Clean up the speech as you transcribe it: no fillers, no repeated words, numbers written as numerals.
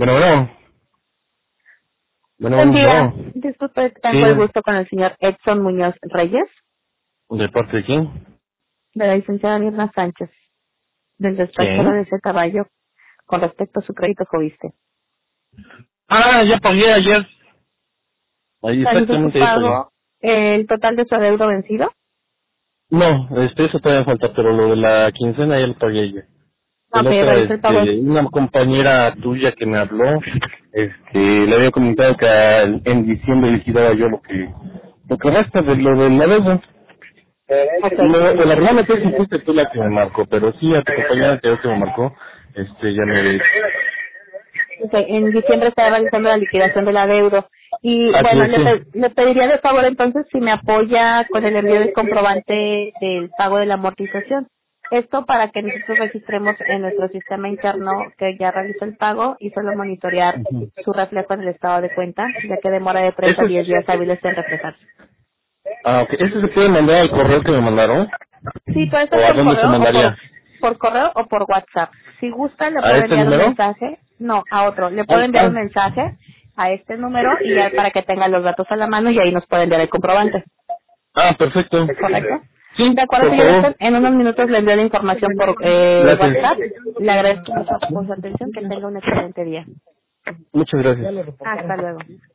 Bueno, bueno. Bueno, Buen día. bueno. Disculpe, Sí, tengo el gusto con el señor Edson Muñoz Reyes, ¿de parte de quién? de la licenciada Mirna Sánchez, del despachero ¿Quién? de ese caballo, con respecto a su crédito Joviste. Ah, ya pagué ayer. Ahí, ¿Realizó su exactamente ahí pagué. pago, el total de su adeudo vencido? No, eso todavía falta, pero lo de la quincena ya lo pagué ya. El Ok, otra, realizó el pago. una compañera tuya que me habló, le había comentado que en diciembre liquidaba yo lo que resta de lo del adeudo. Ok. De la verdad no sé si fuiste tú la que me marcó, pero sí a tu compañera que me marcó, ya me había dicho. Ok, en diciembre está realizando la liquidación del adeudo. Y Así bueno, es, sí. le pediría de favor entonces si me apoya con el envío del comprobante del pago de la amortización. Esto para que nosotros registremos en nuestro sistema interno que ya realizó el pago y solo monitorear Ujú. su reflejo en el estado de cuenta, ya que demora de 3 a Ese 10 es, días hábiles en reflejarse. ok. ¿Ese se puede mandar al correo que me mandaron? Sí, puede ¿O ser a por dónde se correo o mandaría? por correo o por WhatsApp. Si gusta, le ¿A puedo este enviar un número? mensaje. No, a otro. Le Ah, puedo enviar un mensaje a este número y ya para que tenga los datos a la mano y ahí nos puede enviar el comprobante. perfecto. ¿Correcto? Sí, De acuerdo, por señor favor. Edson. En unos minutos le envío la información por Gracias. WhatsApp. Le agradezco mucho por su atención. Que tenga un excelente día. Muchas gracias. Hasta luego.